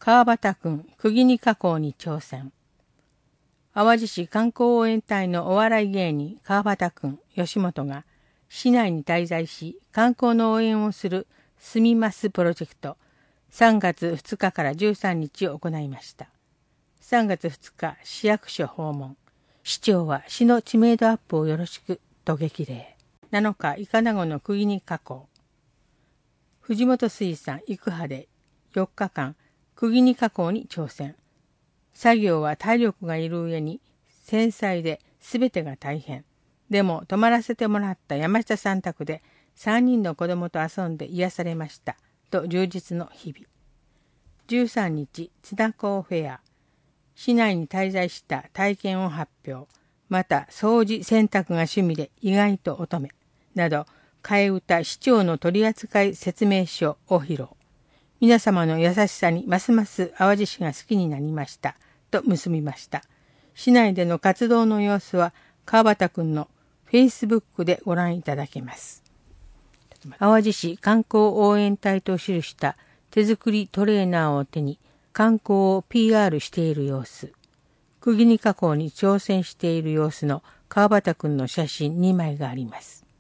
川端くん、釘に加工に挑戦。淡路市観光応援隊のお笑い芸人川端くん、吉本が、市内に滞在し、観光の応援をする住みますプロジェクト、3月2日から13日を行いました。3月2日、市役所訪問。市長は市の知名度アップをよろしくと激励。7日、イカナゴの釘に加工。藤本水産育波で4日間、釘に加工に挑戦。作業は体力がいる上に繊細で全てが大変。でも泊まらせてもらった山下さん宅で3人の子供と遊んで癒されました。と充実の日々。13日、津田港フェア。市内に滞在した体験を発表。また、掃除、洗濯が趣味で意外と乙女。など、替え歌市長の取扱説明書を披露。皆様の優しさにますます淡路市が好きになりました。と結びました。市内での活動の様子は川端くんの Facebook でご覧いただけます。淡路市観光応援隊と記した手作りトレーナーを手に観光を PR している様子。釘に加工に挑戦している様子の川端くんの写真2枚があります。